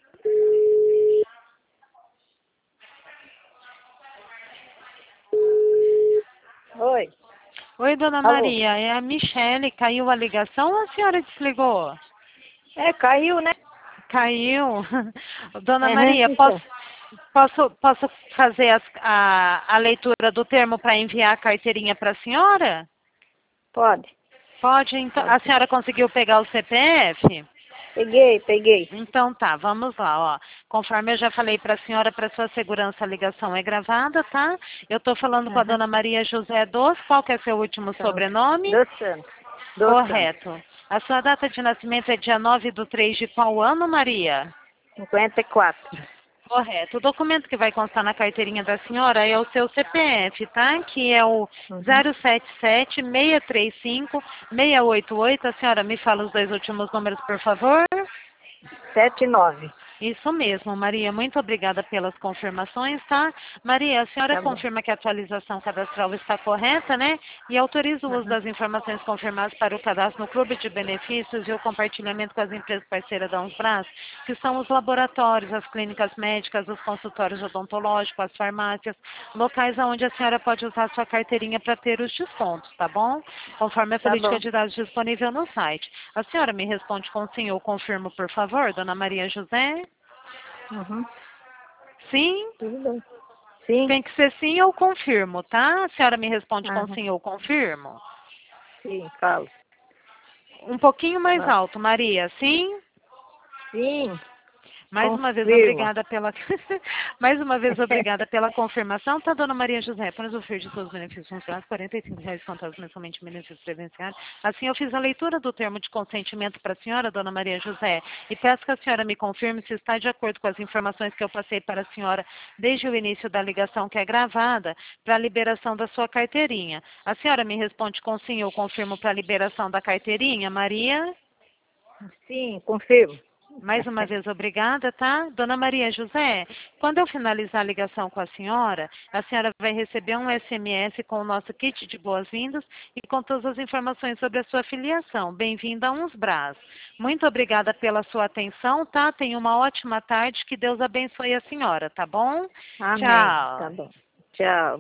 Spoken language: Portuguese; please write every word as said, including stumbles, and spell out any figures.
Oi. Oi, dona Alô? Maria, é a Michele. Caiu a ligação ou a senhora desligou? É, caiu, né? Caiu. Dona Aham, Maria, então. posso, posso, posso fazer as- a, a leitura do termo para enviar a carteirinha para a senhora? Pode. Pode, então. Pode. A senhora conseguiu pegar o C P F? Peguei, peguei. Então tá, vamos lá, ó. Conforme eu já falei para a senhora, para sua segurança, a ligação é gravada, tá? Eu estou falando com a Aham. dona Maria José Dos. Qual que é seu último Santos. sobrenome? Dos Santos. Dos Santos. Correto. A sua data de nascimento é dia nove do três de qual ano, Maria? cinquenta e quatro. Correto. O documento que vai constar na carteirinha da senhora é o seu C P F, tá? Que é o Uhum. zero sete sete, seis três cinco, seis oito oito. A senhora me fala os dois últimos números, por favor? Sete e nove. Isso mesmo, Maria. Muito obrigada pelas confirmações, tá? Maria, a senhora Tá bom. confirma que a atualização cadastral está correta, né? E autoriza o uso Uhum. das informações confirmadas para o cadastro no Clube de Benefícios e o compartilhamento com as empresas parceiras da Unsbras, que são os laboratórios, as clínicas médicas, os consultórios odontológicos, as farmácias, locais onde a senhora pode usar a sua carteirinha para ter os descontos, tá bom? Conforme a Tá política bom. de dados disponível no site. A senhora me responde com sim ou confirmo, por favor, dona Maria José? Uhum. Sim? Tudo bem. Sim. Tem que ser sim ou confirmo, tá? A senhora me responde com Aham. sim ou confirmo? Sim, falo. Um pouquinho mais Vai. alto, Maria. Sim? Sim. Mais uma vez, Confirmo. obrigada pela mais uma vez, obrigada pela confirmação, tá, dona Maria José? Para usufruir de todos os benefícios funcionais, quarenta e cinco reais contados mensalmente em benefícios previdenciários. Assim, eu fiz a leitura do termo de consentimento para a senhora, dona Maria José, e peço que a senhora me confirme se está de acordo com as informações que eu passei para a senhora desde o início da ligação, que é gravada, para a liberação da sua carteirinha. A senhora me responde com sim ou confirmo para a liberação da carteirinha, Maria? Sim, confirmo. Mais uma vez, obrigada, tá? Dona Maria José, quando eu finalizar a ligação com a senhora, a senhora vai receber um S M S com o nosso kit de boas-vindas e com todas as informações sobre a sua filiação. Bem-vinda a Unsbras. Muito obrigada pela sua atenção, tá? Tenha uma ótima tarde, que Deus abençoe a senhora, tá bom? Amém. Tá Tchau. bom. Tchau.